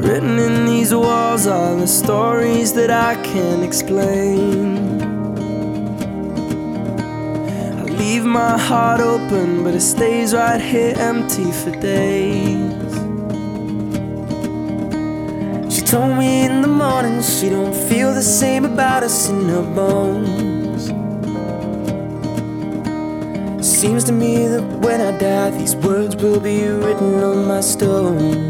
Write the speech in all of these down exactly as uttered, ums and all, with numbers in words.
Written in these walls are the stories that I can't explain. I leave my heart open, but it stays right here empty for days. She told me in the morning she don't feel the same about us in her bones. Seems to me that when I die, these words will be written on my stone.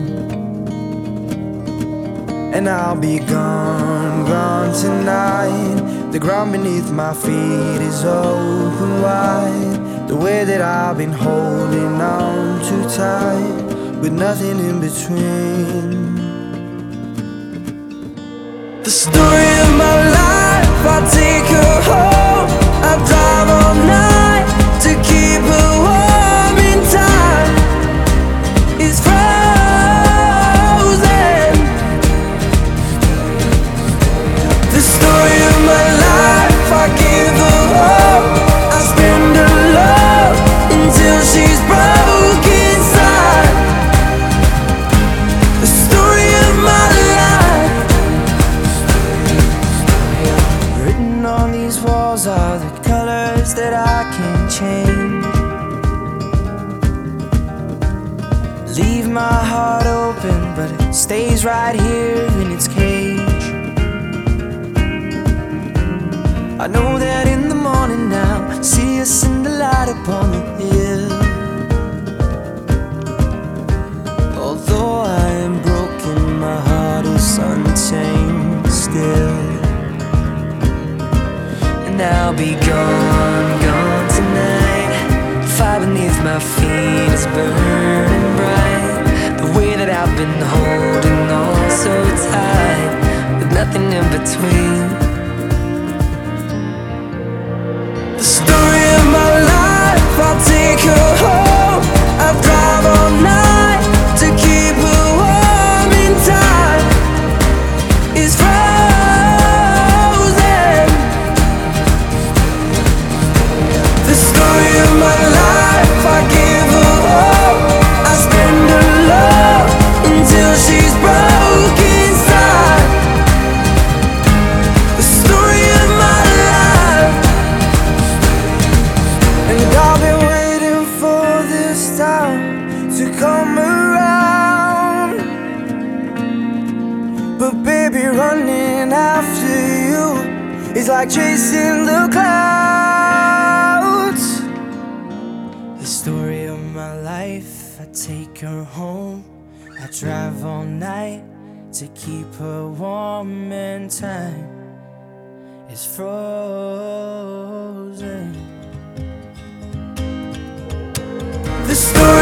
And I'll be gone, gone tonight. The ground beneath my feet is open wide. The way that I've been holding on too tight, with nothing in between. The story of my life, I take her home. I drive all night to keep her warm in time. It's frozen. The story of my life, I give her hope. I spend her love until she's broke inside. The story of my life. Written on these walls are the colors that I can't change. Leave my heart open, but it stays right here in its cage. I know that in the morning now, see us in the light upon the hill. Although I am broken, my heart is unchained still. And I'll be gone, gone tonight. The fire beneath my feet is burning bright. The way that I've been holding on so tight, with nothing in between. The story of my life, I'll take her home. I drive all night to keep her warm in time. It's frozen. The story of my life, I give her hope. I spend her love until she's broke inside. The story of my life. And I've been waiting for this time to come around. But baby, running after you is like chasing the clouds. The story of my life, I take her home. I drive all night to keep her warm, and time is frozen. The story